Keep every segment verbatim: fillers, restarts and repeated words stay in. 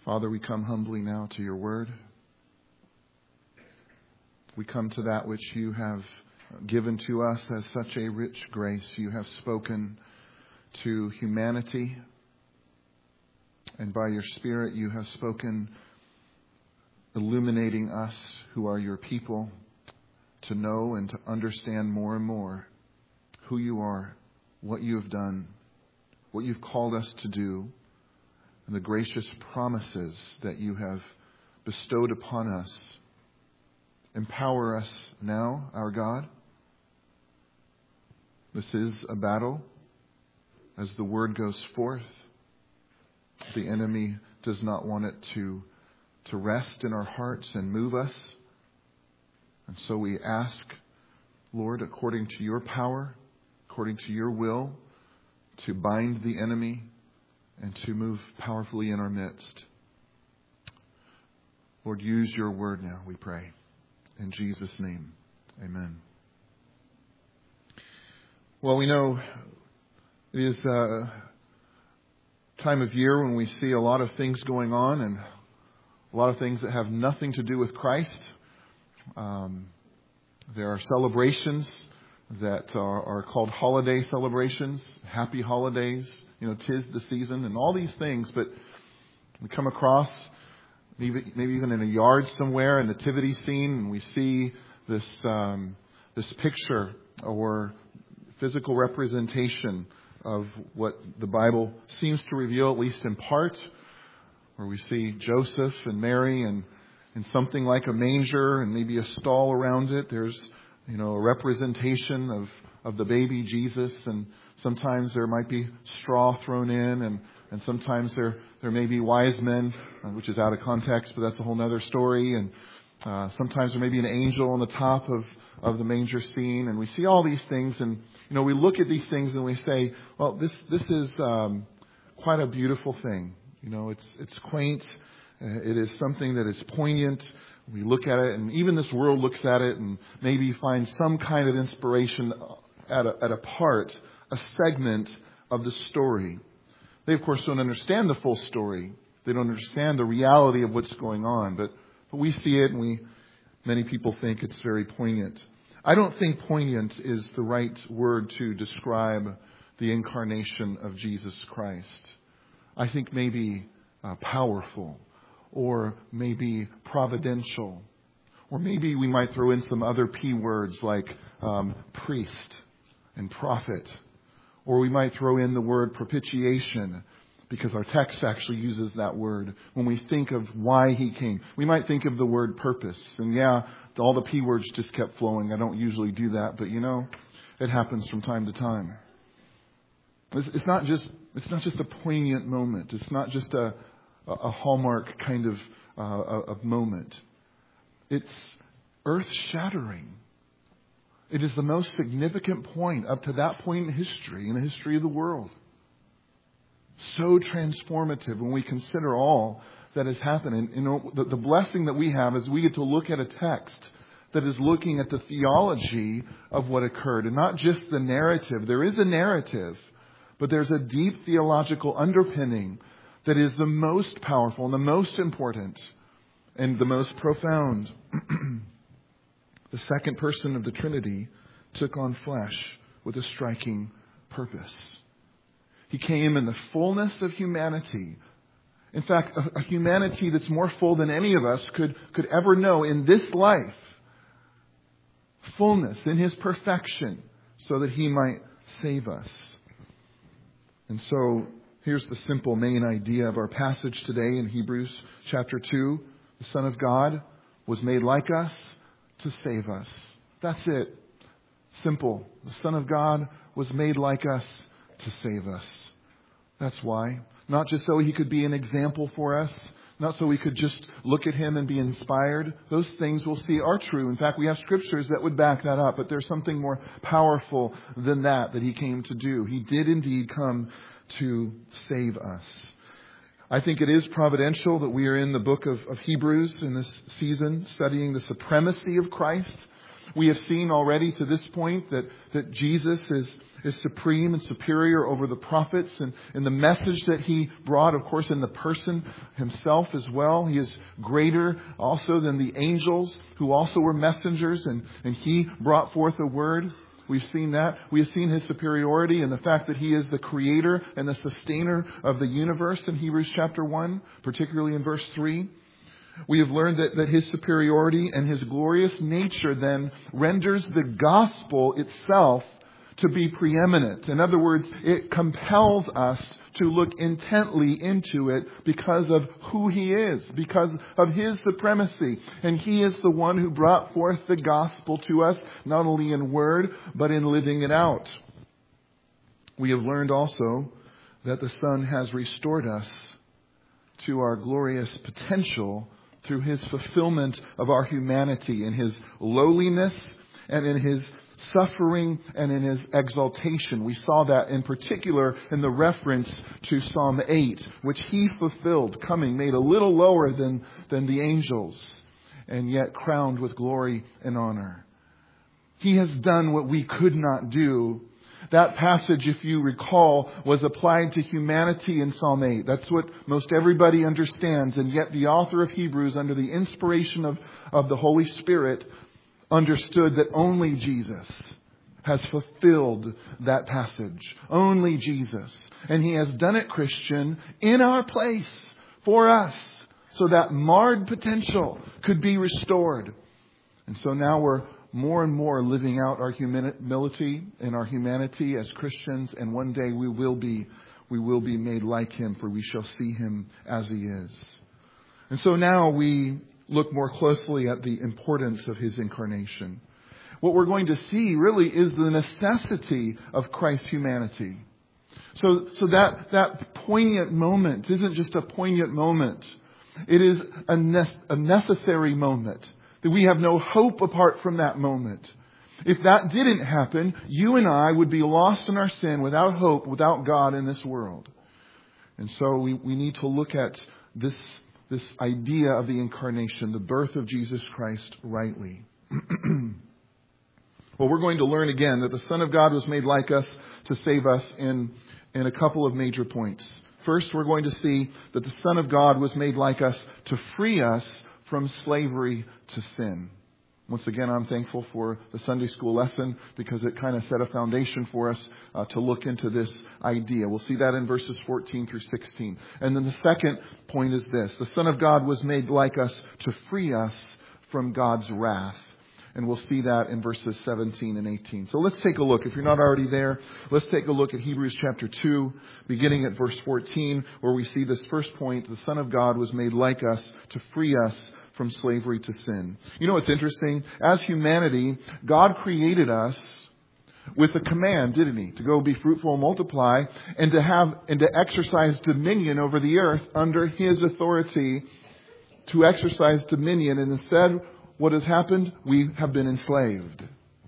Father, we come humbly now to your word. We come to that which you have given to us as such a rich grace. You have spoken to humanity, and by your Spirit you have spoken, illuminating us who are your people to know and to understand more and more who you are, what you have done, what you've called us to do, and the gracious promises that you have bestowed upon us. Empower us now, our God. This is a battle. As the word goes forth, the enemy does not want it to, to rest in our hearts and move us. And so we ask, Lord, according to your power, according to your will, to bind the enemy and to move powerfully in our midst. Lord, use your word now, we pray. In Jesus' name, amen. Well, we know it is a time of year when we see a lot of things going on and a lot of things that have nothing to do with Christ. Um, there are celebrations that are, are called holiday celebrations, happy holidays, you know, 'tis the season and all these things. But we come across maybe, maybe even in a yard somewhere, a nativity scene, and we see this um, this picture or physical representation of what the Bible seems to reveal, at least in part, where we see Joseph and Mary and in something like a manger and maybe a stall around it. There's, you know, a representation of, of the baby Jesus, and sometimes there might be straw thrown in, and, and sometimes there there may be wise men, uh, which is out of context, but that's a whole other story. And uh, sometimes there may be an angel on the top of, of the manger scene, and we see all these things, and you know, we look at these things and we say, well, this this is um, quite a beautiful thing. You know, it's it's quaint. Uh, it is something that is poignant. We look at it, and even this world looks at it and maybe finds some kind of inspiration at a, at a part, a segment of the story. They, of course, don't understand the full story. They don't understand the reality of what's going on. But, but we see it, and we many people think it's very poignant. I don't think poignant is the right word to describe the incarnation of Jesus Christ. I think maybe uh, powerful, or maybe providential, or maybe we might throw in some other P words like um, priest and prophet, or we might throw in the word propitiation, because our text actually uses that word when we think of why he came. We might think of the word purpose, and yeah, all the P words just kept flowing. I don't usually do that, but you know, it happens from time to time. It's, it's not just it's not just a poignant moment. It's not just a a hallmark kind of uh, a moment. It's earth-shattering. It is the most significant point up to that point in history, in the history of the world. So transformative when we consider all that has happened. And you know, the, the blessing that we have is we get to look at a text that is looking at the theology of what occurred, and not just the narrative. There is a narrative, but there's a deep theological underpinning that is the most powerful and the most important and the most profound. The second person of the Trinity took on flesh with a striking purpose. He came in the fullness of humanity. In fact, a, a humanity that's more full than any of us could, could ever know in this life. Fullness in his perfection, so that he might save us. And so here's the simple main idea of our passage today in Hebrews chapter two. The Son of God was made like us to save us. That's it. Simple. The Son of God was made like us to save us. That's why. Not just so he could be an example for us. Not so we could just look at him and be inspired. Those things we'll see are true. In fact, we have scriptures that would back that up. But there's something more powerful than that that he came to do. He did indeed come to save us. I think it is providential that we are in the book of, of Hebrews in this season, studying the supremacy of Christ. We have seen already to this point that, that Jesus is, is supreme and superior over the prophets and, and the message that He brought, of course, in the person Himself as well. He is greater also than the angels who also were messengers, and, and He brought forth a word. We've seen that. We have seen His superiority and the fact that He is the creator and the sustainer of the universe in Hebrews chapter one, particularly in verse three. We have learned that, that His superiority and His glorious nature then renders the gospel itself to be preeminent. In other words, it compels us to look intently into it because of who He is, because of His supremacy. And He is the one who brought forth the gospel to us, not only in word, but in living it out. We have learned also that the Son has restored us to our glorious potential through His fulfillment of our humanity in His lowliness and in His suffering and in His exaltation. We saw that in particular in the reference to Psalm eight, which He fulfilled, coming made a little lower than, than the angels, and yet crowned with glory and honor. He has done what we could not do. That passage, if you recall, was applied to humanity in Psalm eight. That's what most everybody understands. And yet the author of Hebrews, under the inspiration of, of the Holy Spirit, understood that only Jesus has fulfilled that passage. Only Jesus. And He has done it, Christian, in our place for us, so that marred potential could be restored. And so now we're more and more living out our humility and our humanity as Christians, and one day we will be we will be made like Him, for we shall see Him as He is. And so now we look more closely at the importance of His incarnation. What we're going to see really is the necessity of Christ's humanity. So, so that, that poignant moment isn't just a poignant moment. It is a, ne- a necessary moment. That we have no hope apart from that moment. If that didn't happen, you and I would be lost in our sin, without hope, without God in this world. And so we, we need to look at this, this idea of the incarnation, the birth of Jesus Christ, rightly. Well, we're going to learn again that the Son of God was made like us to save us in, in a couple of major points. First, we're going to see that the Son of God was made like us to free us from slavery to sin. Once again, I'm thankful for the Sunday school lesson because it kind of set a foundation for us uh, to look into this idea. We'll see that in verses fourteen through sixteen. And then the second point is this. The Son of God was made like us to free us from God's wrath. And we'll see that in verses seventeen and eighteen. So let's take a look. If you're not already there, let's take a look at Hebrews chapter two, beginning at verse fourteen, where we see this first point. The Son of God was made like us to free us from slavery to sin. You know what's interesting? As humanity, God created us with a command, didn't He? To go be fruitful and multiply, and to have and to exercise dominion over the earth under His authority, to exercise dominion. And instead, what has happened? We have been enslaved.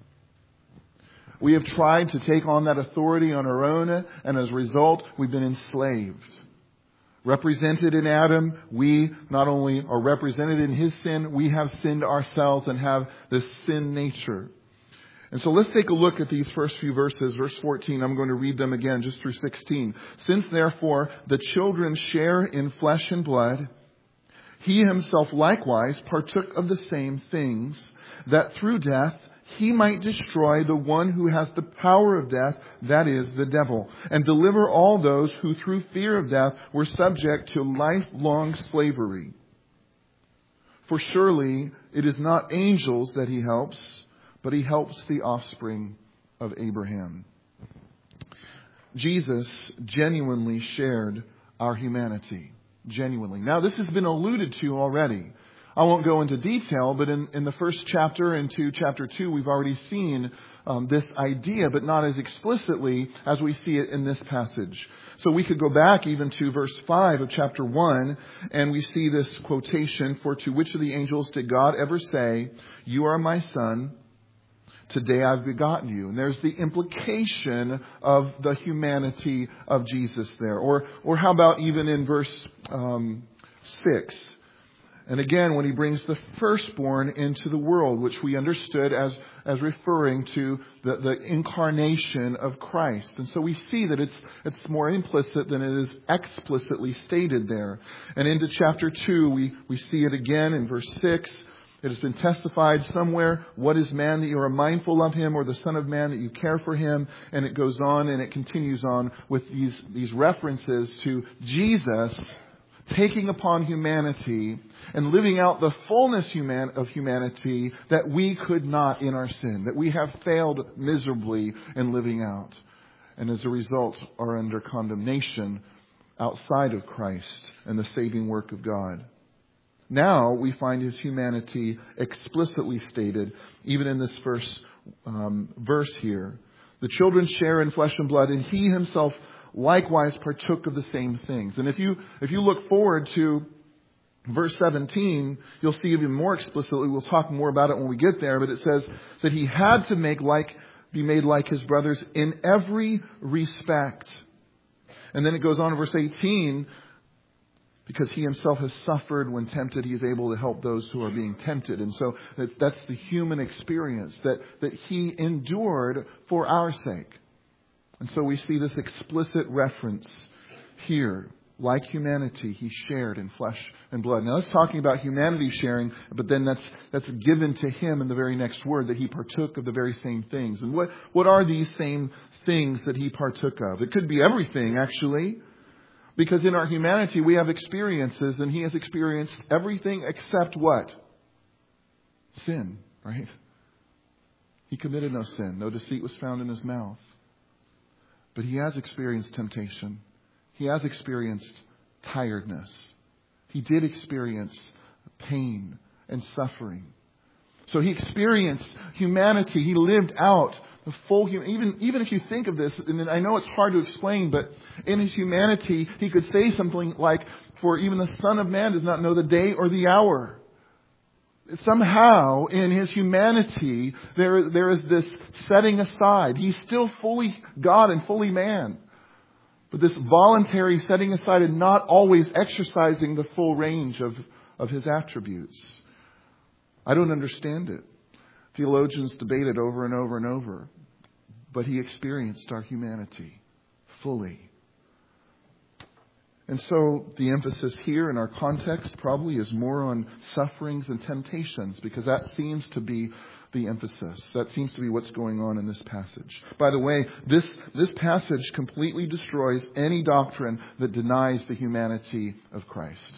We have tried to take on that authority on our own, and as a result, we've been enslaved. Represented in Adam, we not only are represented in his sin, we have sinned ourselves and have this sin nature. And so let's take a look at these first few verses. Verse fourteen, I'm going to read them again just through sixteen. Since therefore the children share in flesh and blood, He Himself likewise partook of the same things, that through death He might destroy the one who has the power of death, that is, the devil, and deliver all those who through fear of death were subject to lifelong slavery. For surely it is not angels that He helps, but He helps the offspring of Abraham. Jesus genuinely shared our humanity. Genuinely. Now, this has been alluded to already. I won't go into detail, but in, in the first chapter and to chapter two, we've already seen um, this idea, but not as explicitly as we see it in this passage. So we could go back even to verse five of chapter one, and we see this quotation, "For to which of the angels did God ever say, 'You are my son, today I've begotten you'?" And there's the implication of the humanity of Jesus there. Or, or how about even in verse um, six? And again, when he brings the firstborn into the world, which we understood as, as referring to the, the incarnation of Christ. And so we see that it's, it's more implicit than it is explicitly stated there. And into chapter two, we, we see it again in verse six. It has been testified somewhere, what is man that you are mindful of him, or the Son of Man that you care for him? And it goes on and it continues on with these, these references to Jesus taking upon humanity and living out the fullness human, of humanity that we could not in our sin, that we have failed miserably in living out. And as a result are under condemnation outside of Christ and the saving work of God. Now we find his humanity explicitly stated, even in this first um, verse here. The children share in flesh and blood, and he himself likewise partook of the same things. And if you if you look forward to verse seventeen, you'll see even more explicitly. We'll talk more about it when we get there. But it says that he had to make like be made like his brothers in every respect. And then it goes on in verse eighteen. Because he himself has suffered when tempted, he is able to help those who are being tempted. And so that, that's the human experience that, that he endured for our sake. And so we see this explicit reference here. Like humanity, he shared in flesh and blood. Now that's talking about humanity sharing, but then that's that's given to him in the very next word, that he partook of the very same things. And what, what are these same things that he partook of? It could be everything, actually. Because in our humanity, we have experiences, and he has experienced everything except what? Sin, right? He committed no sin. No deceit was found in his mouth. But he has experienced temptation. He has experienced tiredness. He did experience pain and suffering. So he experienced humanity. He lived out the full human. Even, even if you think of this, and I know it's hard to explain, but in his humanity, he could say something like, for even the Son of Man does not know the day or the hour. Somehow, in his humanity, there, there is this setting aside. He's still fully God and fully man. But this voluntary setting aside and not always exercising the full range of, of his attributes. I don't understand it. Theologians debate it over and over and over. But he experienced our humanity fully. And so the emphasis here in our context probably is more on sufferings and temptations, because that seems to be the emphasis. That seems to be what's going on in this passage. By the way, this, this passage completely destroys any doctrine that denies the humanity of Christ.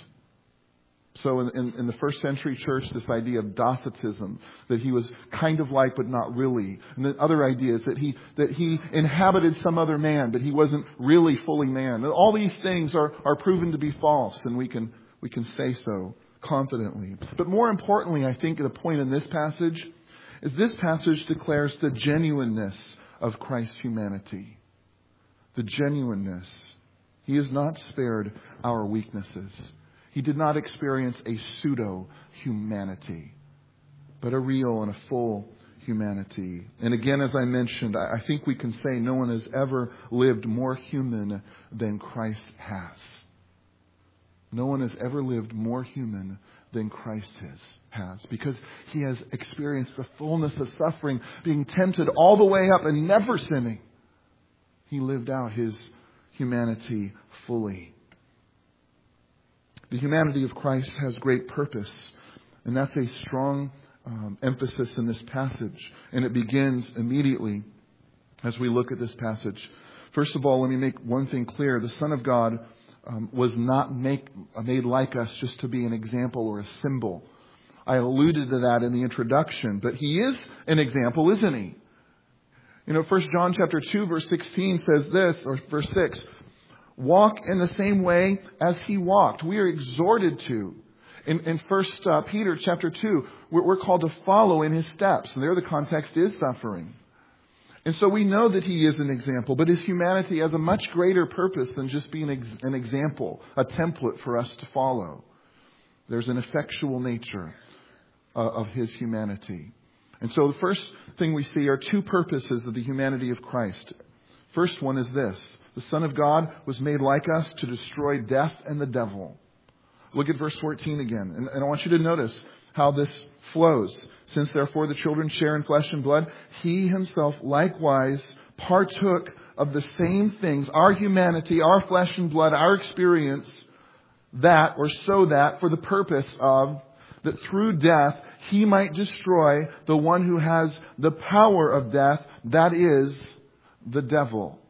So in, in, in the first century church, this idea of Docetism, that he was kind of like but not really. And the other ideas that he that he inhabited some other man, but he wasn't really fully man. And all these things are, are proven to be false, and we can we can say so confidently. But more importantly, I think the point in this passage is this passage declares the genuineness of Christ's humanity. The genuineness. He has not spared our weaknesses. He did not experience a pseudo-humanity, but a real and a full humanity. And again, as I mentioned, I think we can say no one has ever lived more human than Christ has. No one has ever lived more human than Christ has, has because he has experienced the fullness of suffering, being tempted all the way up and never sinning. He lived out his humanity fully. The humanity of Christ has great purpose, and that's a strong um, emphasis in this passage. And it begins immediately as we look at this passage. First of all, let me make one thing clear. The Son of God um, was not make, made like us just to be an example or a symbol. I alluded to that in the introduction, but he is an example, isn't he? You know, First John chapter two, verse sixteen says this, or verse six. Walk in the same way as he walked. We are exhorted to. In, in First uh, Peter chapter two, we're, we're called to follow in his steps. And there the context is suffering. And so we know that he is an example. But his humanity has a much greater purpose than just being ex- an example, a template for us to follow. There's an effectual nature uh, of his humanity. And so the first thing we see are two purposes of the humanity of Christ. First one is this. The Son of God was made like us to destroy death and the devil. Look at verse fourteen again. And, and I want you to notice how this flows. Since therefore the children share in flesh and blood, he himself likewise partook of the same things, our humanity, our flesh and blood, our experience, that or so that for the purpose of that through death he might destroy the one who has the power of death, that is the devil.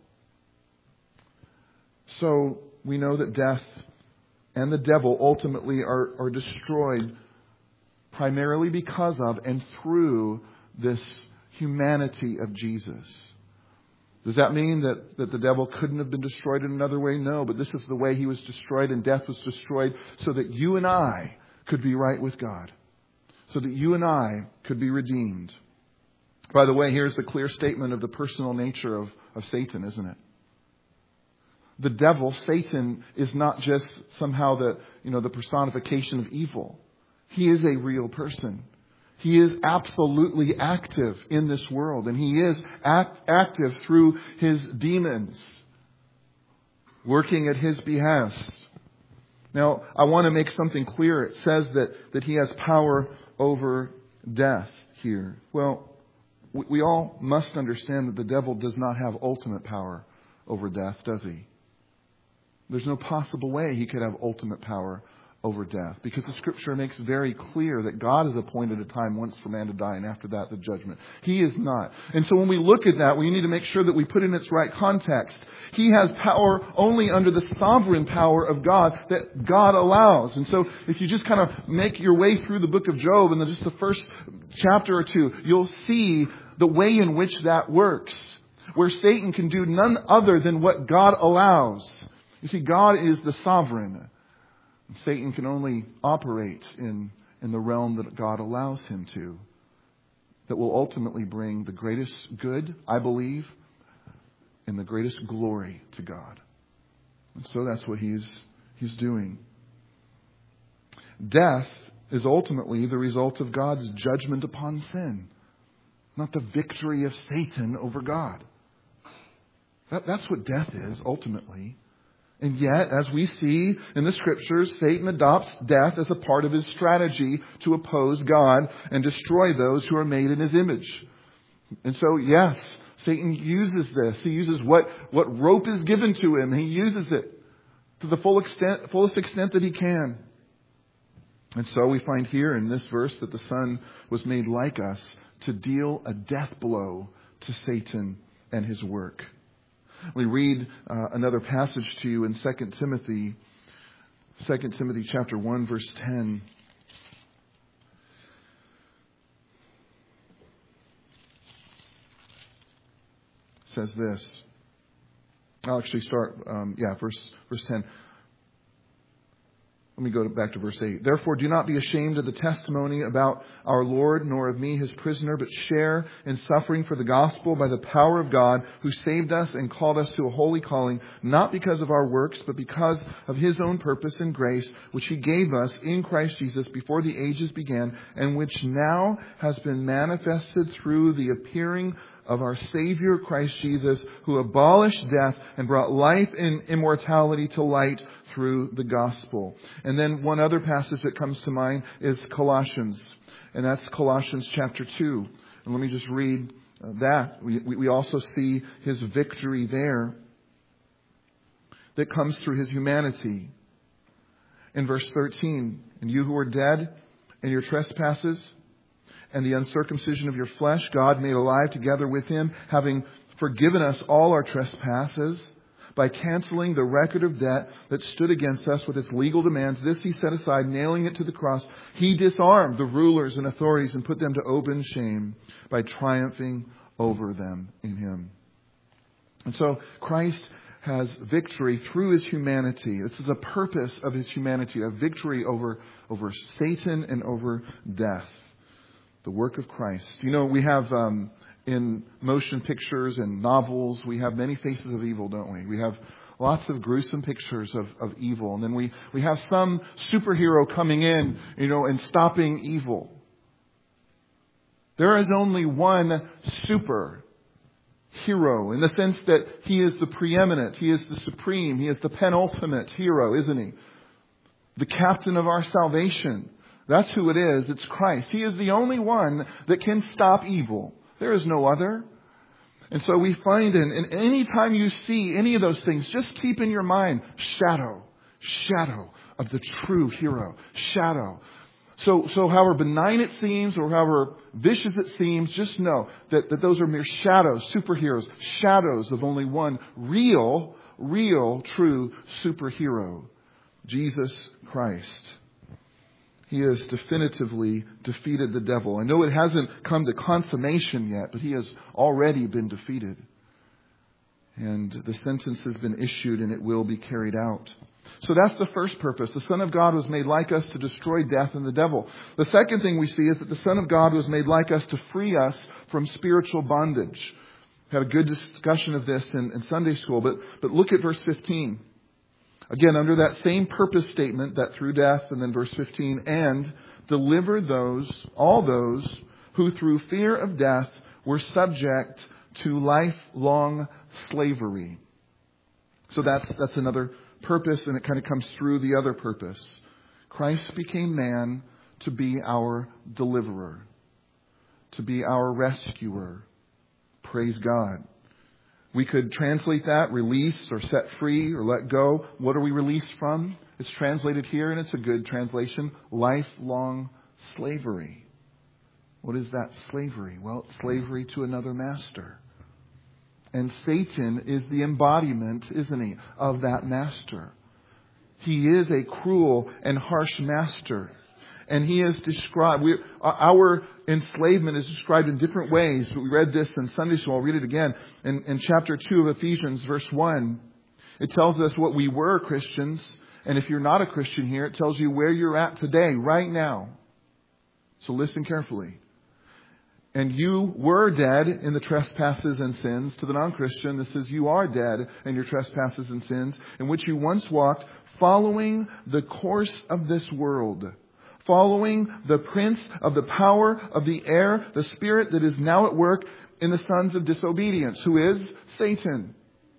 So we know that death and the devil ultimately are, are destroyed primarily because of and through this humanity of Jesus. Does that mean that, that the devil couldn't have been destroyed in another way? No, but this is the way he was destroyed, and death was destroyed so that you and I could be right with God. So that you and I could be redeemed. By the way, here's a clear statement of the personal nature of, of Satan, isn't it? The devil, Satan, is not just somehow the, you know, the personification of evil. He is a real person. He is absolutely active in this world, and he is act, active through his demons, working at his behest. Now, I want to make something clear. It says that, that he has power over death here. Well, we, we all must understand that the devil does not have ultimate power over death, does he? There's no possible way he could have ultimate power over death, because the Scripture makes very clear that God has appointed a time once for man to die, and after that the judgment. He is not. And so when we look at that, we need to make sure that we put it in its right context. He has power only under the sovereign power of God that God allows. And so if you just kind of make your way through the book of Job and just the first chapter or two, you'll see the way in which that works, where Satan can do none other than what God allows. You see, God is the sovereign. Satan can only operate in, in the realm that God allows him to, that will ultimately bring the greatest good, I believe, and the greatest glory to God. And so that's what he's, he's doing. Death is ultimately the result of God's judgment upon sin, not the victory of Satan over God. That, that's what death is ultimately. And yet, as we see in the Scriptures, Satan adopts death as a part of his strategy to oppose God and destroy those who are made in his image. And so, yes, Satan uses this. He uses what, what rope is given to him. He uses it to the full extent, fullest extent that he can. And so we find here in this verse that the Son was made like us to deal a death blow to Satan and his work. We read uh, another passage to you in Second Timothy, Second Timothy chapter one, verse ten. It says this. I'll actually start, um, yeah, verse verse ten. Let me go back to verse eight. Therefore, do not be ashamed of the testimony about our Lord, nor of me, his prisoner, but share in suffering for the gospel by the power of God, who saved us and called us to a holy calling, not because of our works, but because of his own purpose and grace, which he gave us in Christ Jesus before the ages began, and which now has been manifested through the appearing of our Savior Christ Jesus, who abolished death and brought life and immortality to light through the gospel. And then one other passage that comes to mind is Colossians. And that's Colossians chapter two. And let me just read that. We, we also see his victory there that comes through his humanity. In verse thirteen, and you who are dead in your trespasses and the uncircumcision of your flesh, God made alive together with him, having forgiven us all our trespasses, by canceling the record of debt that stood against us with its legal demands. This he set aside, nailing it to the cross. He disarmed the rulers and authorities and put them to open shame by triumphing over them in him. And so Christ has victory through his humanity. This is the purpose of his humanity, a victory over, over Satan and over death. The work of Christ. You know, we have... Um, In motion pictures and novels, we have many faces of evil, don't we? We have lots of gruesome pictures of, of evil. And then we, we have some superhero coming in, you know, and stopping evil. There is only one super hero in the sense that he is the preeminent. He is the supreme. He is the penultimate hero, isn't he? the captain of our salvation. That's who it is. It's Christ. He is the only one that can stop evil. There is no other. And so we find in, in any time you see any of those things, just keep in your mind, shadow, shadow of the true hero, shadow. So, so however benign it seems or however vicious it seems, just know that, that those are mere shadows, superheroes, shadows of only one real, real, true superhero, Jesus Christ. He has definitively defeated the devil. I know it hasn't come to consummation yet, but he has already been defeated. And the sentence has been issued and it will be carried out. So that's the first purpose. The Son of God was made like us to destroy death and the devil. The second thing we see is that the Son of God was made like us to free us from spiritual bondage. We had a good discussion of this in, in Sunday school, but, but look at verse fifteen. Again, under that same purpose statement, that through death, and then verse fifteen, and deliver those, all those, who through fear of death were subject to lifelong slavery. So that's, that's another purpose, and it kind of comes through the other purpose. Christ became man to be our deliverer, to be our rescuer. Praise God. We could translate that, release or set free or let go. What are we released from? It's translated here, and it's a good translation, lifelong slavery. What is that slavery? Well, it's slavery to another master. And Satan is the embodiment, isn't he, of that master. He is a cruel and harsh master. And he is described, we, our enslavement is described in different ways. We read this in Sunday school. I'll read it again. In, in chapter two of Ephesians, verse one, it tells us what we were Christians. And if you're not a Christian here, it tells you where you're at today, right now. So listen carefully. And you were dead in the trespasses and sins. To the non-Christian, this says you are dead in your trespasses and sins, in which you once walked, following the course of this world. Following the prince of the power of the air, the spirit that is now at work in the sons of disobedience, who is Satan,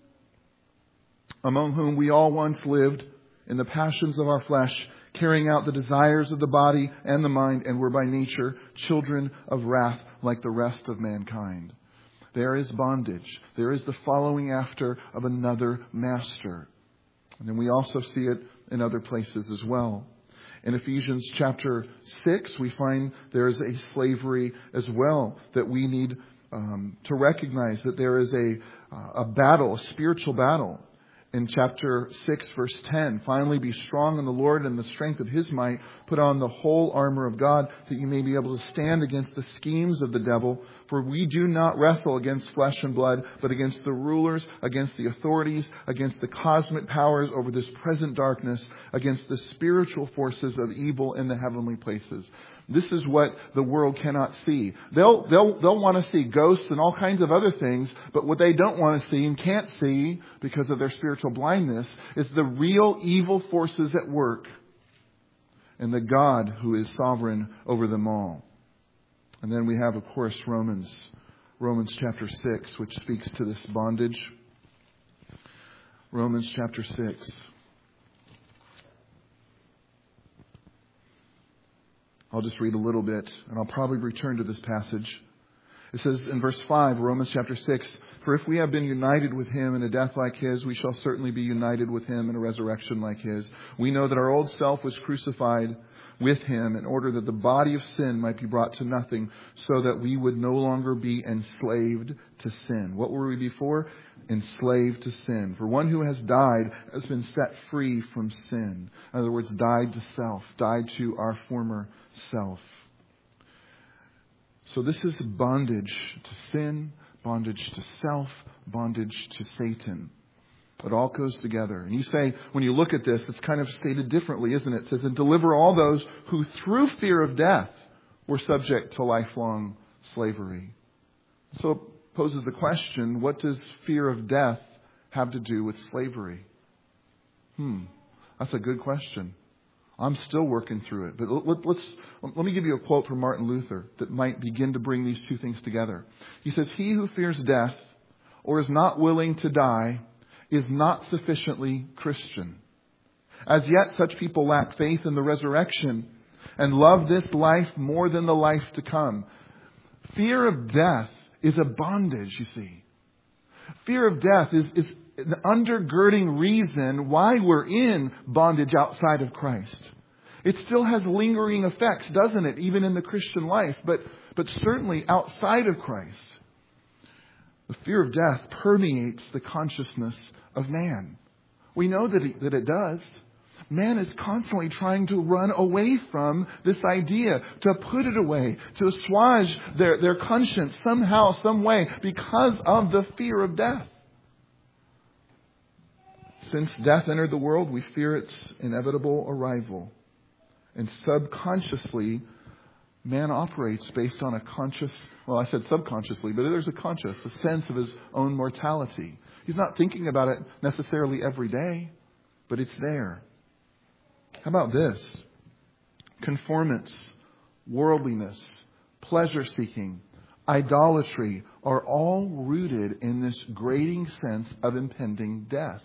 among whom we all once lived in the passions of our flesh, carrying out the desires of the body and the mind, and were by nature children of wrath like the rest of mankind. There is bondage. There is the following after of another master. And then we also see it in other places as well. In Ephesians chapter six, we find there is a slavery as well that we need um, to recognize, that there is a, uh, a battle, a spiritual battle. In chapter six, verse ten, finally be strong in the Lord and the strength of His might. Put on the whole armor of God, that you may be able to stand against the schemes of the devil. For we do not wrestle against flesh and blood, but against the rulers, against the authorities, against the cosmic powers over this present darkness, against the spiritual forces of evil in the heavenly places. This is what the world cannot see. They'll, they'll, they'll want to see ghosts and all kinds of other things, but what they don't want to see and can't see because of their spiritual blindness is the real evil forces at work and the God who is sovereign over them all. And then we have, of course, Romans, Romans chapter six, which speaks to this bondage. Romans chapter six. I'll just read a little bit, and I'll probably return to this passage. It says in verse five, Romans chapter six, for if we have been united with Him in a death like His, we shall certainly be united with Him in a resurrection like His. We know that our old self was crucified with Him in order that the body of sin might be brought to nothing, so that we would no longer be enslaved to sin. What were we before? Enslaved to sin. For one who has died has been set free from sin. In other words, died to self, died to our former self. So this is bondage to sin, bondage to self, bondage to Satan. It all goes together. And you say, when you look at this, it's kind of stated differently, isn't it? It says, and deliver all those who through fear of death were subject to lifelong slavery. So it poses a question, what does fear of death have to do with slavery? Hmm, that's a good question. I'm still working through it. But let's, let me give you a quote from Martin Luther that might begin to bring these two things together. He says, he who fears death or is not willing to die is not sufficiently Christian. As yet, such people lack faith in the resurrection and love this life more than the life to come. Fear of death is a bondage, you see. Fear of death is, is an undergirding reason why we're in bondage outside of Christ. It still has lingering effects, doesn't it, even in the Christian life, but, but certainly outside of Christ. The fear of death permeates the consciousness of man. We know that it, that it does. Man is constantly trying to run away from this idea, to put it away, to assuage their, their conscience somehow, some way, because of the fear of death. Since death entered the world, we fear its inevitable arrival. And subconsciously, man operates based on a conscious, well, I said subconsciously, but there's a conscious, a sense of his own mortality. He's not thinking about it necessarily every day, but it's there. How about this? Conformance, worldliness, pleasure-seeking, idolatry are all rooted in this grating sense of impending death.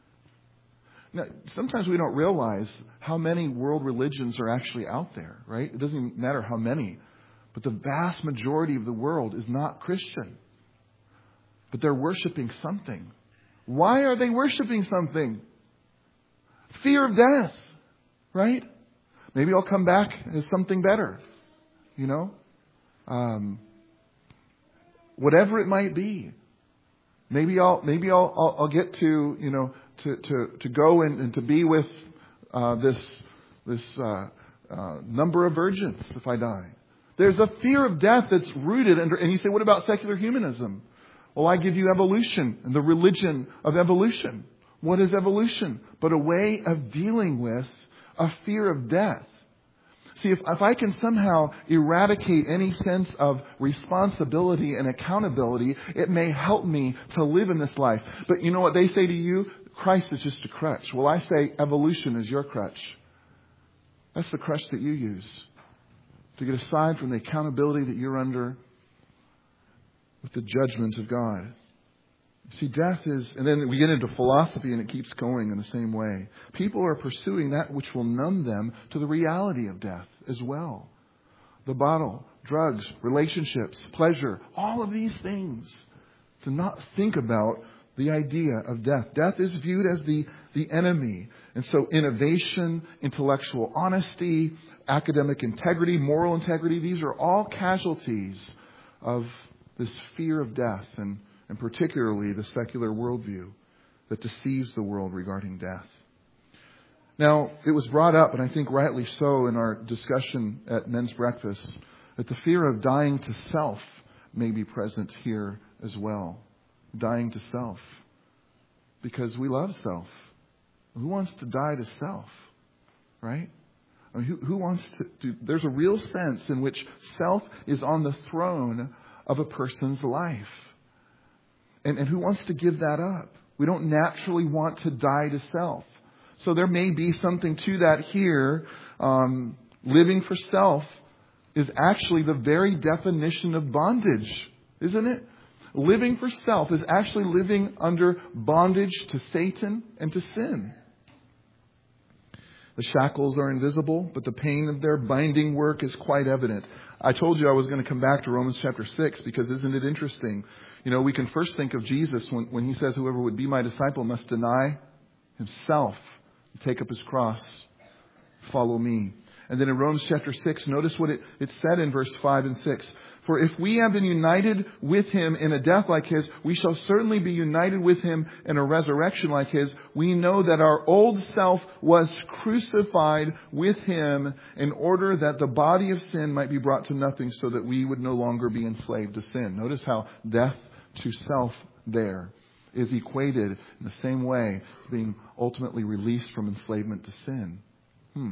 Now, sometimes we don't realize how many world religions are actually out there, right? It doesn't even matter how many. But the vast majority of the world is not Christian. But they're worshiping something. Why are they worshiping something? Fear of death, right? Maybe I'll come back as something better, you know? Um, whatever it might be. Maybe I'll maybe I'll I'll, I'll get to you know to to, to go and, and to be with uh, this this uh, uh, number of virgins if I die. There's a fear of death that's rooted under. And you say, what about secular humanism? Well, I give you evolution and the religion of evolution. What is evolution? But a way of dealing with a fear of death. See, if, if I can somehow eradicate any sense of responsibility and accountability, it may help me to live in this life. But you know what they say to you? Christ is just a crutch. Well, I say evolution is your crutch. That's the crutch that you use to get aside from the accountability that you're under with the judgment of God. See, death is, and then we get into philosophy and it keeps going in the same way. People are pursuing that which will numb them to the reality of death as well. The bottle, drugs, relationships, pleasure, all of these things. To not think about the idea of death. Death is viewed as the, the enemy. And so innovation, intellectual honesty, academic integrity, moral integrity, these are all casualties of this fear of death, and and particularly the secular worldview that deceives the world regarding death. Now, it was brought up, and I think rightly so in our discussion at men's breakfast, that the fear of dying to self may be present here as well. Dying to self. Because we love self. Who wants to die to self? Right? I mean, who, who wants to do, there's a real sense in which self is on the throne of a person's life. And, and who wants to give that up? We don't naturally want to die to self. So there may be something to that here. Um, living for self is actually the very definition of bondage, isn't it? Living for self is actually living under bondage to Satan and to sin. The shackles are invisible, but the pain of their binding work is quite evident. I told you I was going to come back to Romans chapter six, because isn't it interesting? You know, we can first think of Jesus when, when he says, whoever would be my disciple must deny himself, take up his cross, follow me. And then in Romans chapter six, notice what it, it said in verse five and six. For if we have been united with him in a death like his, we shall certainly be united with him in a resurrection like his. We know that our old self was crucified with him in order that the body of sin might be brought to nothing, so that we would no longer be enslaved to sin. Notice how death to self there is equated in the same way, being ultimately released from enslavement to sin. Hmm.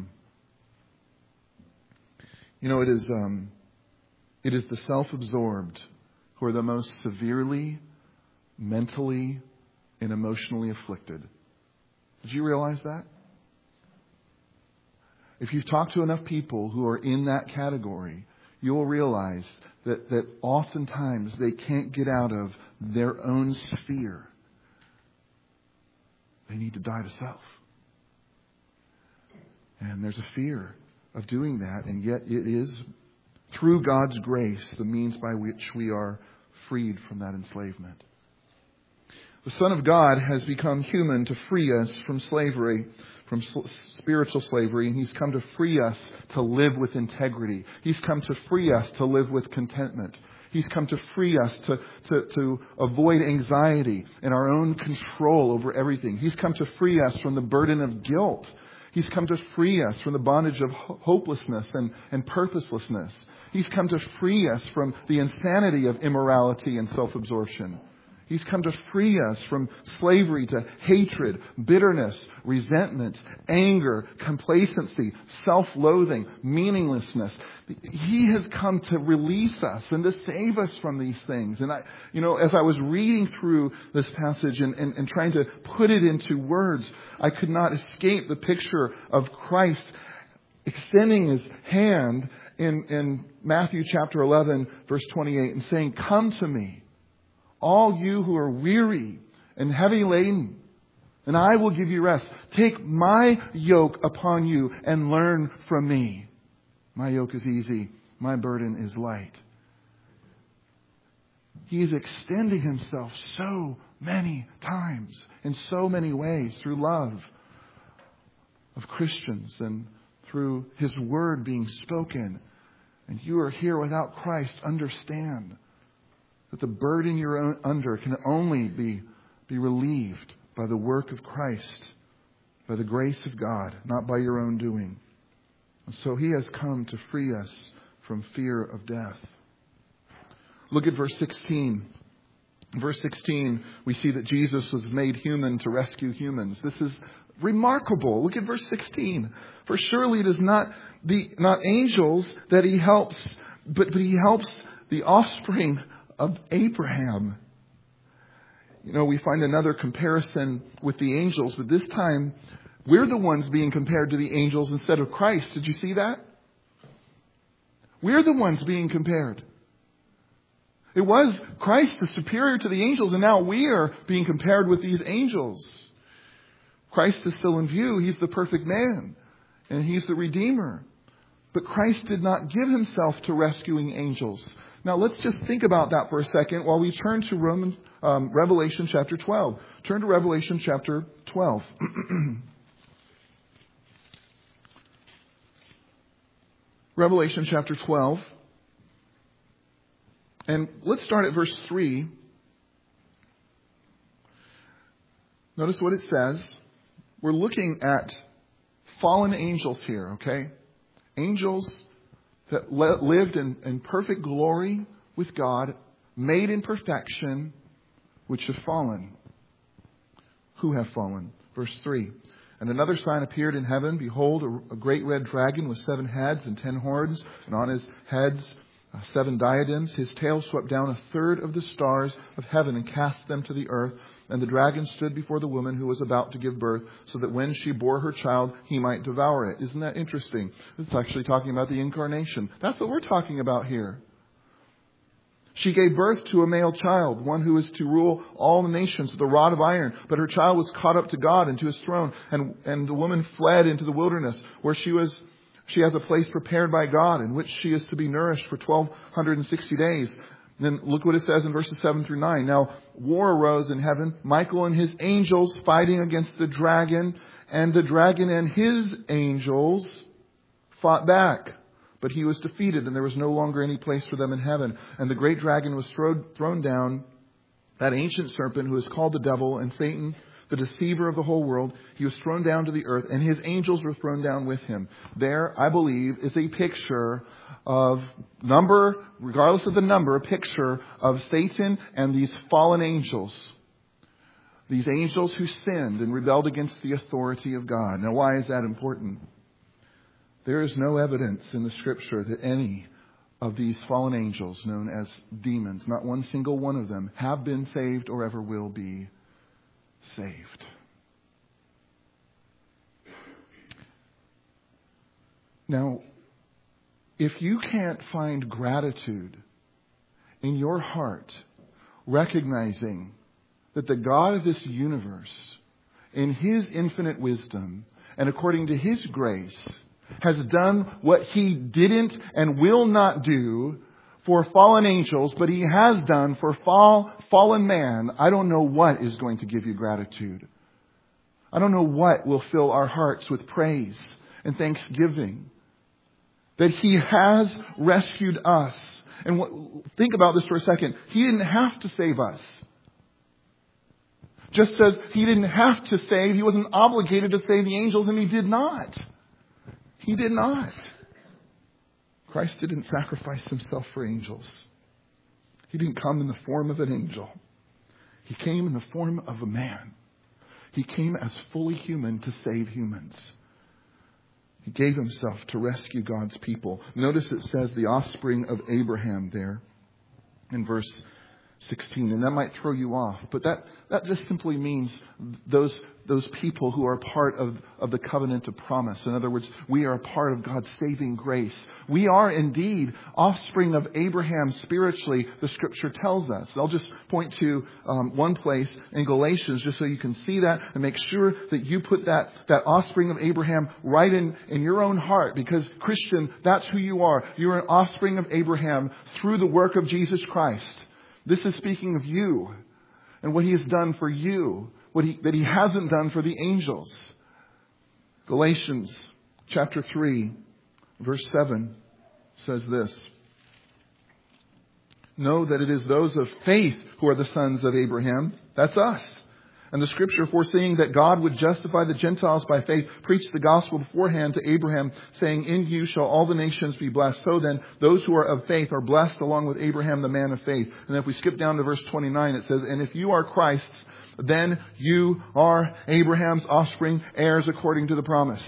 You know, it is... Um, It is the self-absorbed who are the most severely, mentally, and emotionally afflicted. Did you realize that? If you've talked to enough people who are in that category, you'll realize that, that oftentimes they can't get out of their own sphere. They need to die to self. And there's a fear of doing that, and yet it is through God's grace the means by which we are freed from that enslavement. The Son of God has become human to free us from slavery, from spiritual slavery, and He's come to free us to live with integrity. He's come to free us to live with contentment. He's come to free us to, to, to avoid anxiety and our own control over everything. He's come to free us from the burden of guilt. He's come to free us from the bondage of hopelessness and, and purposelessness. He's come to free us from the insanity of immorality and self-absorption. He's come to free us from slavery to hatred, bitterness, resentment, anger, complacency, self-loathing, meaninglessness. He has come to release us and to save us from these things. And I, you know, as I was reading through this passage and, and, and trying to put it into words, I could not escape the picture of Christ extending His hand in, in Matthew chapter eleven, verse twenty-eight, and saying, "Come to me, all you who are weary and heavy laden, and I will give you rest. Take my yoke upon you and learn from me. My yoke is easy, my burden is light." He is extending Himself so many times, in so many ways, through love of Christians and through His word being spoken. And you are here without Christ. Understand that the burden you're under can only be, be relieved by the work of Christ, by the grace of God, not by your own doing. And so He has come to free us from fear of death. Look at verse sixteen. In verse sixteen, we see that Jesus was made human to rescue humans. This is remarkable. Look at verse sixteen. "For surely it is not the not angels that He helps, but, but He helps the offspring of Abraham." You know, we find another comparison with the angels, but this time we're the ones being compared to the angels instead of Christ. Did you see that? We're the ones being compared. It was Christ the superior to the angels, and now we are being compared with these angels. Christ is still in view. He's the perfect man, and He's the Redeemer. But Christ did not give Himself to rescuing angels. Now let's just think about that for a second while we turn to Roman, um, Revelation chapter twelve. Turn to Revelation chapter twelve. Revelation chapter twelve. And let's start at verse three. Notice what it says. We're looking at fallen angels here, okay? Angels that le- lived in, in perfect glory with God, made in perfection, which have fallen. Who have fallen? Verse three. "And another sign appeared in heaven. Behold, a, a great red dragon with seven heads and ten horns, and on his heads uh, seven diadems. His tail swept down a third of the stars of heaven and cast them to the earth. And the dragon stood before the woman who was about to give birth, so that when she bore her child, he might devour it." Isn't that interesting? It's actually talking about the incarnation. That's what we're talking about here. "She gave birth to a male child, one who is to rule all the nations with a rod of iron. But her child was caught up to God and to His throne. And, and the woman fled into the wilderness, where she was, she has a place prepared by God, in which she is to be nourished for twelve sixty days. Then look what it says in verses seven through nine. "Now war arose in heaven, Michael and his angels fighting against the dragon. And the dragon and his angels fought back. But he was defeated, and there was no longer any place for them in heaven. And the great dragon was thrown, thrown down, that ancient serpent who is called the devil and Satan, the deceiver of the whole world. He was thrown down to the earth, and his angels were thrown down with him." There, I believe, is a picture of number, regardless of the number, a picture of Satan and these fallen angels. These angels who sinned and rebelled against the authority of God. Now, why is that important? There is no evidence in the Scripture that any of these fallen angels, known as demons, not one single one of them, have been saved or ever will be saved. Now, if you can't find gratitude in your heart, recognizing that the God of this universe, in His infinite wisdom and according to His grace, has done what He didn't and will not do for fallen angels, but He has done for fall, fallen man, I don't know what is going to give you gratitude. I don't know what will fill our hearts with praise and thanksgiving. That He has rescued us. And what, think about this for a second. He didn't have to save us. Just as He didn't have to save, He wasn't obligated to save the angels, and He did not. He did not. Christ didn't sacrifice Himself for angels. He didn't come in the form of an angel. He came in the form of a man. He came as fully human to save humans. He gave Himself to rescue God's people. Notice it says the offspring of Abraham there in verse sixteen. And that might throw you off. But that, that just simply means those, those people who are part of, of the covenant of promise. In other words, we are a part of God's saving grace. We are indeed offspring of Abraham spiritually, the Scripture tells us. I'll just point to um, one place in Galatians just so you can see that and make sure that you put that, that offspring of Abraham right in, in your own heart. Because Christian, that's who you are. You're an offspring of Abraham through the work of Jesus Christ. This is speaking of you and what He has done for you, what he, that He hasn't done for the angels. Galatians chapter three, verse seven says this. Know that it is those of faith who are the sons of Abraham. That's us. And the Scripture, foreseeing that God would justify the Gentiles by faith, preached the gospel beforehand to Abraham, saying, in you shall all the nations be blessed. So then, those who are of faith are blessed along with Abraham, the man of faith. And then if we skip down to verse twenty-nine, it says, and if you are Christ's, then you are Abraham's offspring, heirs according to the promise.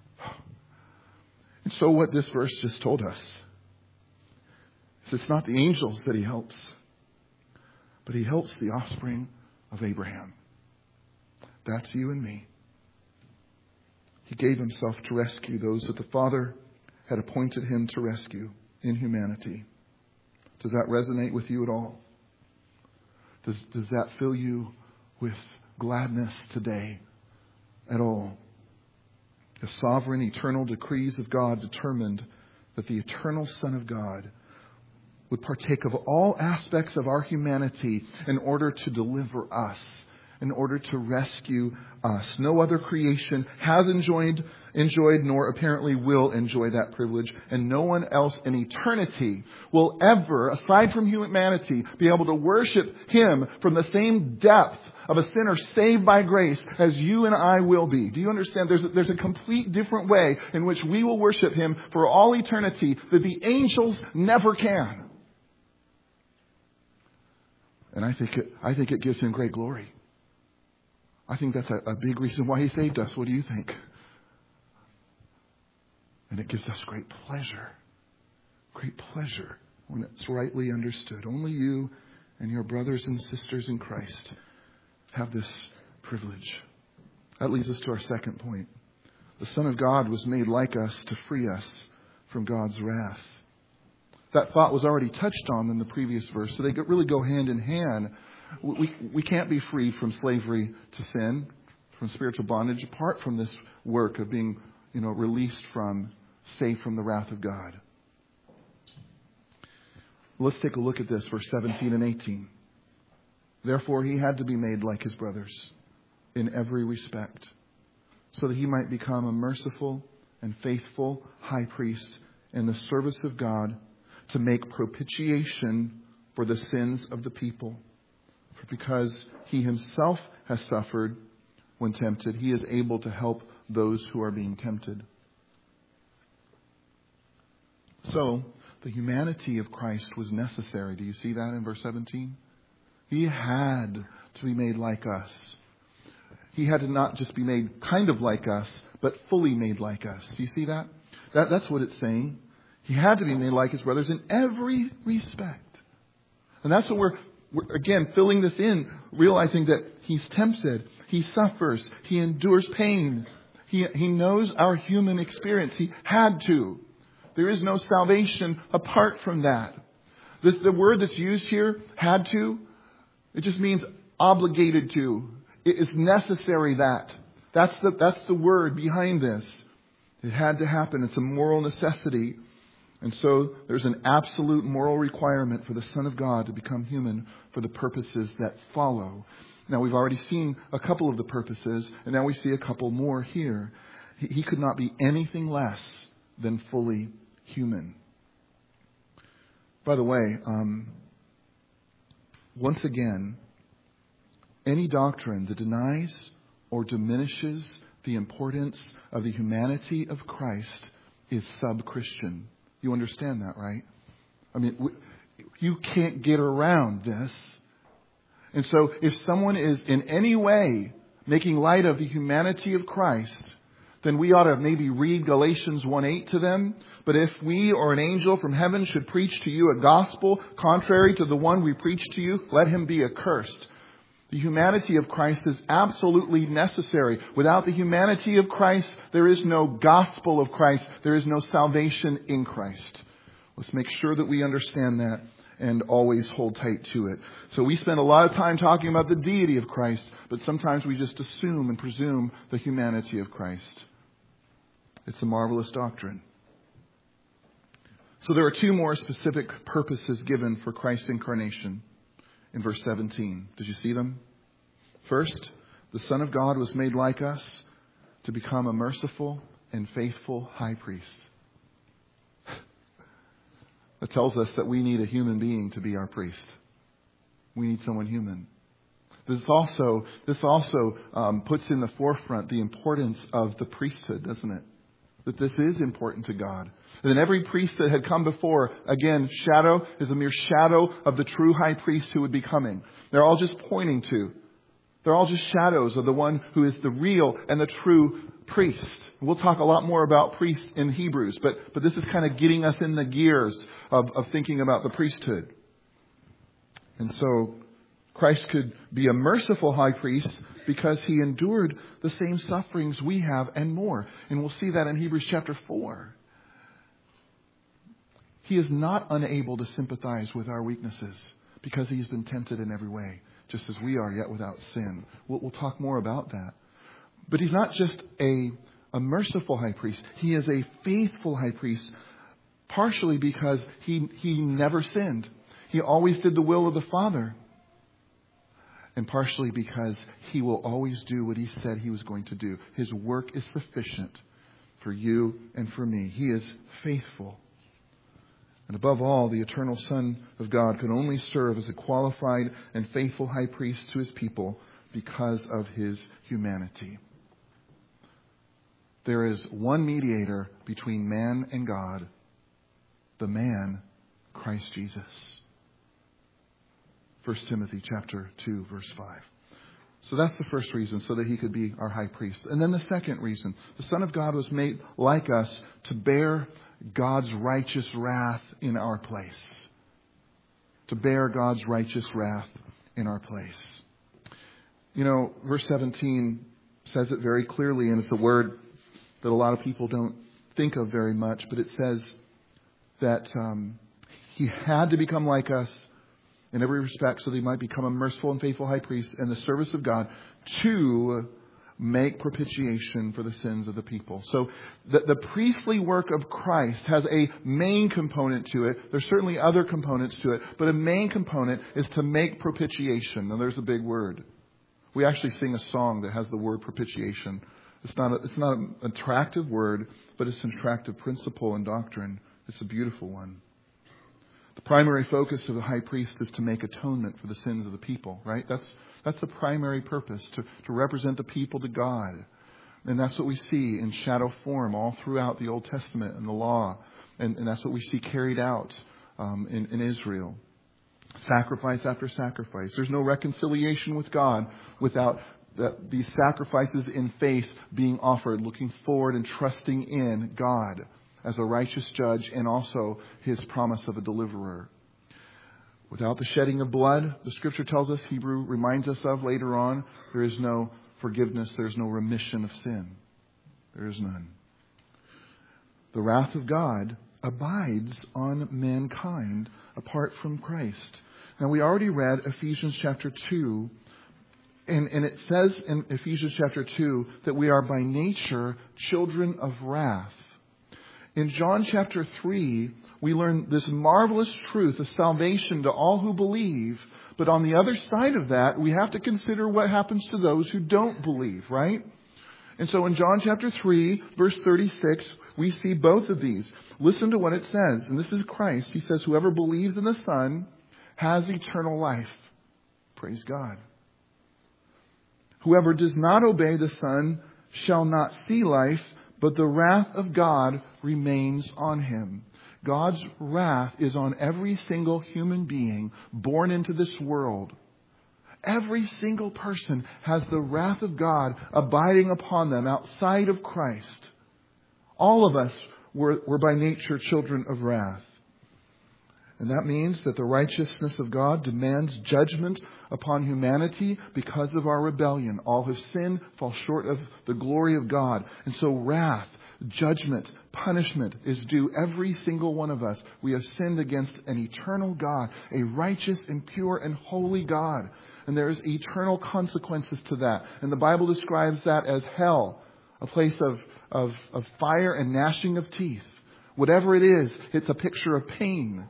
And so what this verse just told us is it's not the angels that He helps, but He helps the offspring of Abraham. That's you and me. He gave Himself to rescue those that the Father had appointed Him to rescue in humanity. Does that resonate with you at all? Does, does that fill you with gladness today at all? The sovereign, eternal decrees of God determined that the eternal Son of God would partake of all aspects of our humanity in order to deliver us, in order to rescue us. No other creation has enjoyed, enjoyed nor apparently will enjoy that privilege. And no one else in eternity will ever, aside from humanity, be able to worship Him from the same depth of a sinner saved by grace as you and I will be. Do you understand? There's a, there's a complete different way in which we will worship Him for all eternity that the angels never can. And I think it, I think it gives Him great glory. I think that's a, a big reason why He saved us. What do you think? And it gives us great pleasure. Great pleasure when it's rightly understood. Only you and your brothers and sisters in Christ have this privilege. That leads us to our second point. The Son of God was made like us to free us from God's wrath. That thought was already touched on in the previous verse, so they really go hand in hand. We, we can't be freed from slavery to sin, from spiritual bondage, apart from this work of being, you know, released from, saved from the wrath of God. Let's take a look at this, verse seventeen and eighteen. Therefore, He had to be made like His brothers in every respect, so that He might become a merciful and faithful high priest in the service of God to make propitiation for the sins of the people. For because He Himself has suffered when tempted, He is able to help those who are being tempted. So, the humanity of Christ was necessary. Do you see that in verse seventeen? He had to be made like us. He had to not just be made kind of like us, but fully made like us. Do you see that? that that's what it's saying. He had to be made like His brothers in every respect. And that's what we're, we're, again, filling this in, realizing that He's tempted. He suffers. He endures pain. He, he knows our human experience. He had to. There is no salvation apart from that. This, the word that's used here, had to, it just means obligated to. It is necessary that. That's the, that's the word behind this. It had to happen. It's a moral necessity. And so there's an absolute moral requirement for the Son of God to become human for the purposes that follow. Now, we've already seen a couple of the purposes, and now we see a couple more here. He, he could not be anything less than fully human. By the way, um, once again, any doctrine that denies or diminishes the importance of the humanity of Christ is sub-Christian. You understand that, right? I mean, you can't get around this. And so if someone is in any way making light of the humanity of Christ, then we ought to maybe read Galatians one eight to them. But if we or an angel from heaven should preach to you a gospel contrary to the one we preach to you, let him be accursed. The humanity of Christ is absolutely necessary. Without the humanity of Christ, there is no gospel of Christ. There is no salvation in Christ. Let's make sure that we understand that and always hold tight to it. So we spend a lot of time talking about the deity of Christ, but sometimes we just assume and presume the humanity of Christ. It's a marvelous doctrine. So there are two more specific purposes given for Christ's incarnation. In verse seventeen. Did you see them? First, the Son of God was made like us to become a merciful and faithful high priest. That tells us that we need a human being to be our priest. We need someone human. This also, this also um, puts in the forefront the importance of the priesthood, doesn't it? That this is important to God. And then every priest that had come before, again, shadow is a mere shadow of the true high priest who would be coming. They're all just pointing to. They're all just shadows of the one who is the real and the true priest. We'll talk a lot more about priests in Hebrews, but, but this is kind of getting us in the gears of, of thinking about the priesthood. And so Christ could be a merciful high priest because he endured the same sufferings we have and more. And we'll see that in Hebrews chapter four. He is not unable to sympathize with our weaknesses because he's been tempted in every way, just as we are, yet without sin. We'll, we'll talk more about that. But he's not just a, a merciful high priest. He is a faithful high priest, partially because he, he never sinned. He always did the will of the Father. And partially because he will always do what he said he was going to do. His work is sufficient for you and for me. He is faithful. And above all, the eternal Son of God could only serve as a qualified and faithful high priest to his people because of his humanity. There is one mediator between man and God, the man, Christ Jesus. First Timothy chapter two, verse five. So that's the first reason, so that he could be our high priest. And then the second reason, the Son of God was made like us to bear God's righteous wrath in our place. To bear God's righteous wrath in our place. You know, verse seventeen says it very clearly, and it's a word that a lot of people don't think of very much, but it says that um, he had to become like us in every respect so that he might become a merciful and faithful high priest in the service of God to make propitiation for the sins of the people. So the, the priestly work of Christ has a main component to it. There's certainly other components to it, but a main component is to make propitiation. Now there's a big word. We actually sing a song that has the word propitiation. It's not a, it's not an attractive word, but it's an attractive principle and doctrine. It's a beautiful one. The primary focus of the high priest is to make atonement for the sins of the people, right? That's that's the primary purpose, to, to represent the people to God. And that's what we see in shadow form all throughout the Old Testament and the law. And, and that's what we see carried out um, in, in Israel. Sacrifice after sacrifice. There's no reconciliation with God without the, these sacrifices in faith being offered, looking forward and trusting in God as a righteous judge and also his promise of a deliverer. Without the shedding of blood, the Scripture tells us, Hebrew reminds us of later on, there is no forgiveness, there is no remission of sin. There is none. The wrath of God abides on mankind apart from Christ. Now we already read Ephesians chapter two And, and it says in Ephesians chapter two that we are by nature children of wrath. In John chapter three, we learn this marvelous truth of salvation to all who believe. But on the other side of that, we have to consider what happens to those who don't believe, right? And so in John chapter three, verse thirty-six, we see both of these. Listen to what it says. And this is Christ. He says, whoever believes in the Son has eternal life. Praise God. Whoever does not obey the Son shall not see life, but the wrath of God remains on him. God's wrath is on every single human being born into this world. Every single person has the wrath of God abiding upon them outside of Christ. All of us were, were by nature children of wrath. And that means that the righteousness of God demands judgment upon humanity because of our rebellion. All have sinned, fall short of the glory of God. And so wrath, judgment, punishment is due every single one of us. We have sinned against an eternal God, a righteous and pure and holy God. And there is eternal consequences to that. And the Bible describes that as hell, a place of, of, of fire and gnashing of teeth. Whatever it is, it's a picture of pain.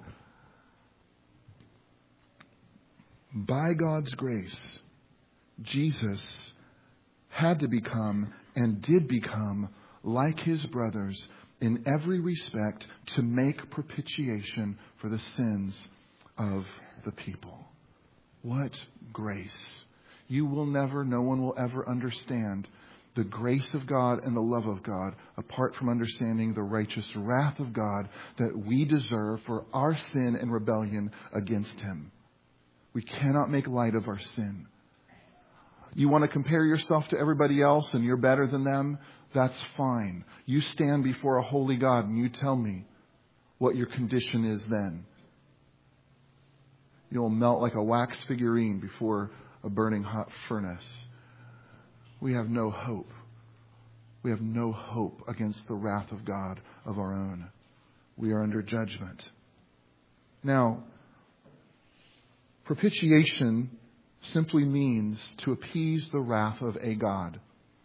By God's grace, Jesus had to become and did become like his brothers in every respect to make propitiation for the sins of the people. What grace. You will never, no one will ever understand the grace of God and the love of God apart from understanding the righteous wrath of God that we deserve for our sin and rebellion against him. We cannot make light of our sin. You want to compare yourself to everybody else and you're better than them? That's fine. You stand before a holy God and you tell me what your condition is then. You'll melt like a wax figurine before a burning hot furnace. We have no hope. We have no hope against the wrath of God of our own. We are under judgment. Now, propitiation simply means to appease the wrath of a God.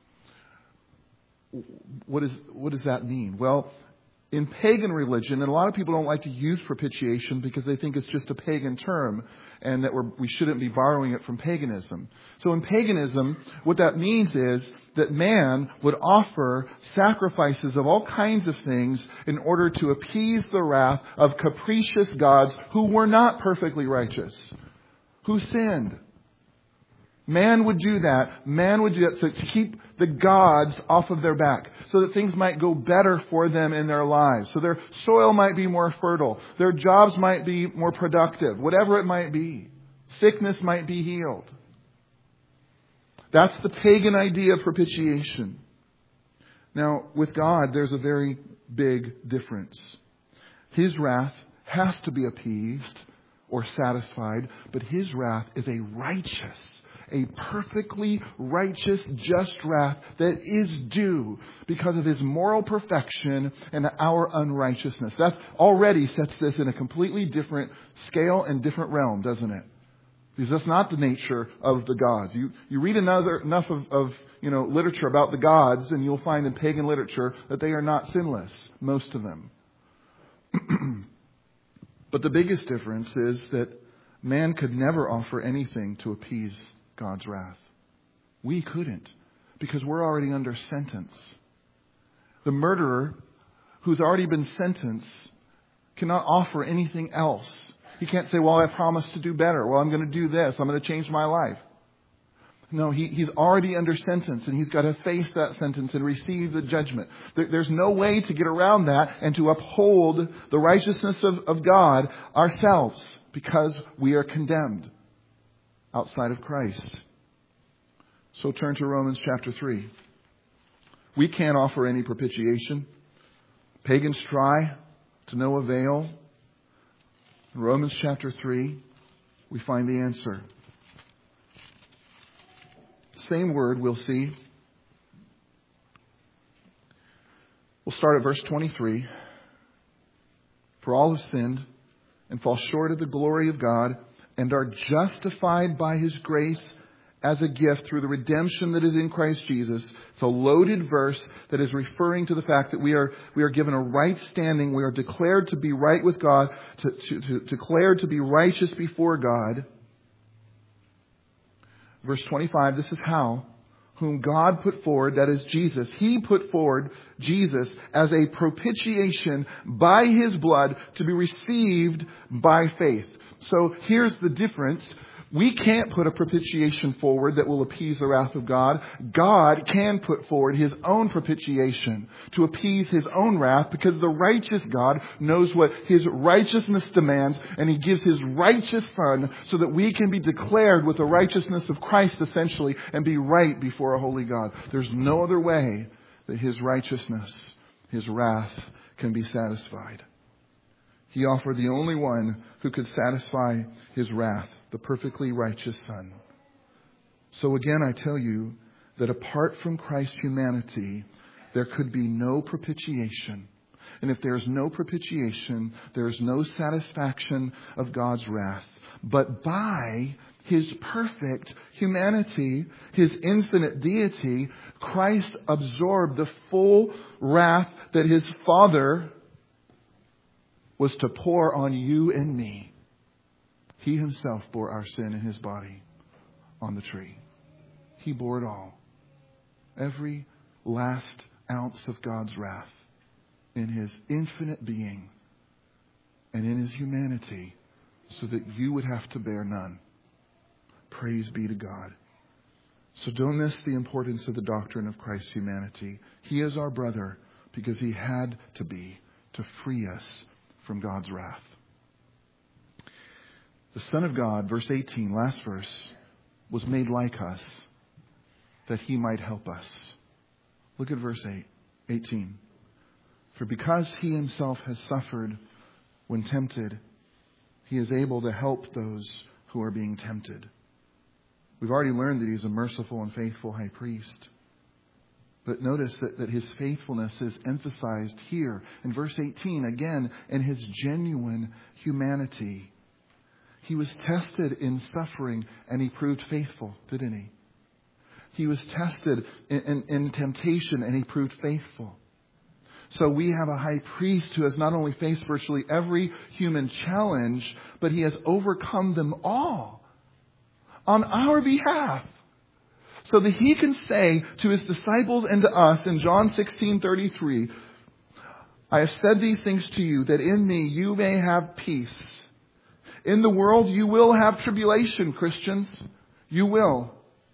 What is, what does that mean? Well, in pagan religion, and a lot of people don't like to use propitiation because they think it's just a pagan term and that we're, we shouldn't be borrowing it from paganism. So in paganism, what that means is that man would offer sacrifices of all kinds of things in order to appease the wrath of capricious gods who were not perfectly righteous, who sinned. Man would do that. Man would do that to keep the gods off of their back so that things might go better for them in their lives. So their soil might be more fertile. Their jobs might be more productive. Whatever it might be. Sickness might be healed. That's the pagan idea of propitiation. Now, with God, there's a very big difference. His wrath has to be appeased or satisfied, but His wrath is a righteous, a perfectly righteous, just wrath that is due because of His moral perfection and our unrighteousness. That already sets this in a completely different scale and different realm, doesn't it? Because that's not the nature of the gods. You you read another enough of, of you know literature about the gods, and you'll find in pagan literature that they are not sinless, most of them. But the biggest difference is that man could never offer anything to appease God's wrath. We couldn't, because we're already under sentence. The murderer who's already been sentenced cannot offer anything else. He can't say, well, I promised to do better. Well, I'm going to do this. I'm going to change my life. No, he, he's already under sentence, and he's got to face that sentence and receive the judgment. There, there's no way to get around that and to uphold the righteousness of, of God ourselves, because we are condemned outside of Christ. So turn to Romans chapter three. We can't offer any propitiation. Pagans try, to no avail. In Romans chapter three, we find the answer. Same word we'll see. We'll start at verse twenty-three. For all have sinned and fall short of the glory of God, and are justified by His grace as a gift through the redemption that is in Christ Jesus. It's a loaded verse that is referring to the fact that we are we are given a right standing. We are declared to be right with God, to, to, to declared to be righteous before God. Verse twenty-five, this is how. Whom God put forward, that is Jesus. He put forward Jesus as a propitiation by His blood to be received by faith. So here's the difference. We can't put a propitiation forward that will appease the wrath of God. God can put forward His own propitiation to appease His own wrath, because the righteous God knows what His righteousness demands, and He gives His righteous Son so that we can be declared with the righteousness of Christ, essentially, and be right before a holy God. There's no other way that His righteousness, His wrath, can be satisfied. He offered the only one who could satisfy His wrath, the perfectly righteous Son. So again, I tell you that apart from Christ's humanity, there could be no propitiation. And if there's no propitiation, there's no satisfaction of God's wrath. But by His perfect humanity, His infinite deity, Christ absorbed the full wrath that His Father was to pour on you and me. He Himself bore our sin in His body on the tree. He bore it all. Every last ounce of God's wrath in His infinite being and in His humanity, so that you would have to bear none. Praise be to God. So don't miss the importance of the doctrine of Christ's humanity. He is our brother because He had to be, to free us from God's wrath. The Son of God, verse eighteen, last verse, was made like us that He might help us. Look at verse eight, eighteen. For because He Himself has suffered when tempted, He is able to help those who are being tempted. We've already learned that He's a merciful and faithful high priest. But notice that, that His faithfulness is emphasized here in verse eighteen, again, in His genuine humanity. He was tested in suffering, and He proved faithful, didn't He? He was tested in, in, in temptation, and He proved faithful. So we have a high priest who has not only faced virtually every human challenge, but He has overcome them all on our behalf. So that He can say to His disciples and to us in John sixteen thirty-three, I have said these things to you, that in me you may have peace. In the world you will have tribulation, Christians. You will.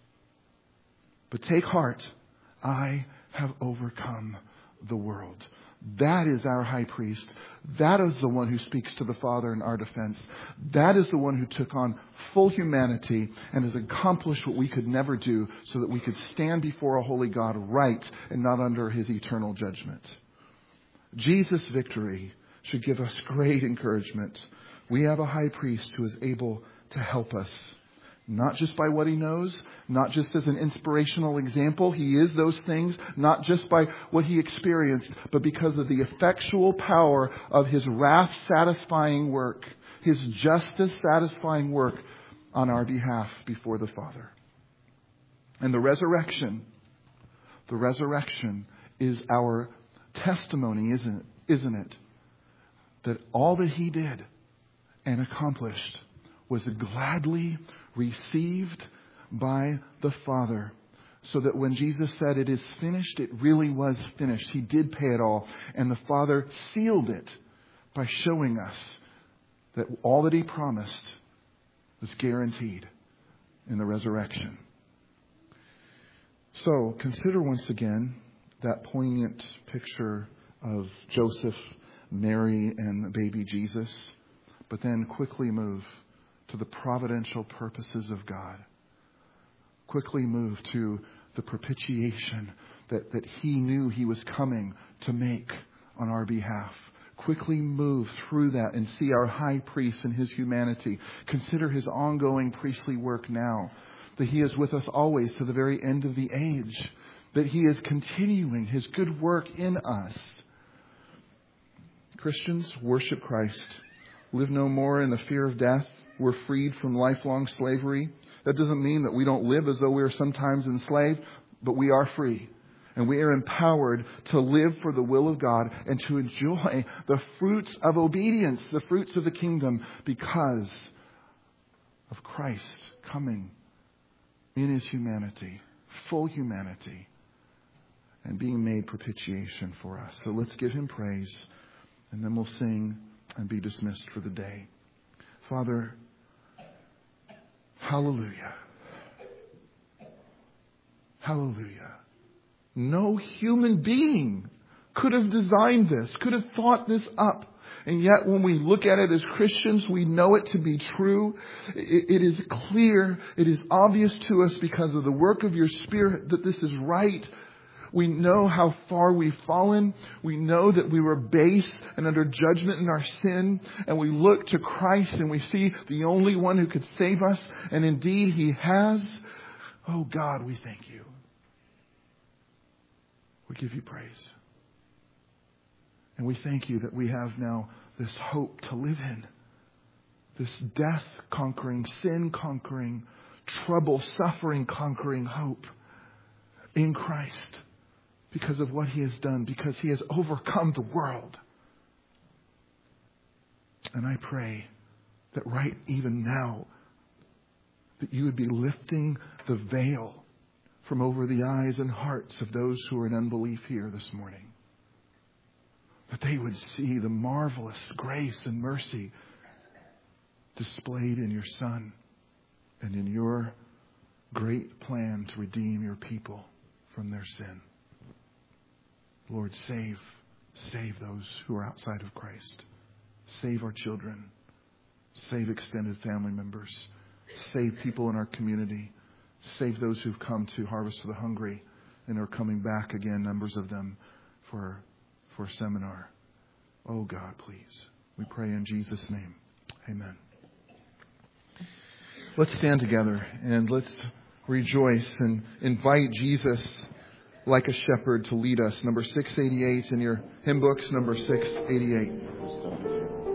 But take heart. I have overcome the world. That is our high priest. That is the one who speaks to the Father in our defense. That is the one who took on full humanity and has accomplished what we could never do, so that we could stand before a holy God right and not under His eternal judgment. Jesus' victory should give us great encouragement. We have a high priest who is able to help us. Not just by what He knows, not just as an inspirational example. He is those things, not just by what He experienced, but because of the effectual power of His wrath-satisfying work, His justice-satisfying work on our behalf before the Father. And the resurrection, the resurrection is our testimony, isn't it? Isn't it? That all that He did and accomplished was gladly received by the Father. So that when Jesus said it is finished, it really was finished. He did pay it all. And the Father sealed it by showing us that all that He promised was guaranteed in the resurrection. So consider once again that poignant picture of Joseph, Mary, and the baby Jesus. But then quickly move to the providential purposes of God. Quickly move to the propitiation that, that He knew He was coming to make on our behalf. Quickly move through that and see our high priest in His humanity. Consider His ongoing priestly work now. That He is with us always to the very end of the age. That He is continuing His good work in us. Christians, worship Christ. Live no more in the fear of death. we're freed from lifelong slavery. That doesn't mean that we don't live as though we are sometimes enslaved, but we are free. And we are empowered to live for the will of God and to enjoy the fruits of obedience, the fruits of the kingdom, because of Christ coming in His humanity, full humanity, and being made propitiation for us. So let's give Him praise, and then we'll sing and be dismissed for the day. Father, hallelujah. Hallelujah. No human being could have designed this, could have thought this up. And yet when we look at it as Christians, we know it to be true. It, it is clear, it is obvious to us because of the work of your Spirit that this is right. We know how far we've fallen. We know that we were base and under judgment in our sin. And we look to Christ and we see the only one who could save us. And indeed He has. Oh God, we thank you. We give you praise. And we thank you that we have now this hope to live in. This death-conquering, sin-conquering, trouble, suffering-conquering hope in Christ. Because of what He has done. Because He has overcome the world. And I pray that right even now, that you would be lifting the veil from over the eyes and hearts of those who are in unbelief here this morning. That they would see the marvelous grace and mercy displayed in your Son and in your great plan to redeem your people from their sin. Lord, save, save those who are outside of Christ. Save our children. Save extended family members. Save people in our community. Save those who've come to Harvest for the Hungry and are coming back again, numbers of them, for, for seminar. Oh God, please. We pray in Jesus' name. Amen. Let's stand together and let's rejoice and invite Jesus like a shepherd to lead us. Number six eighty-eight in your hymn books, number six eighty-eight.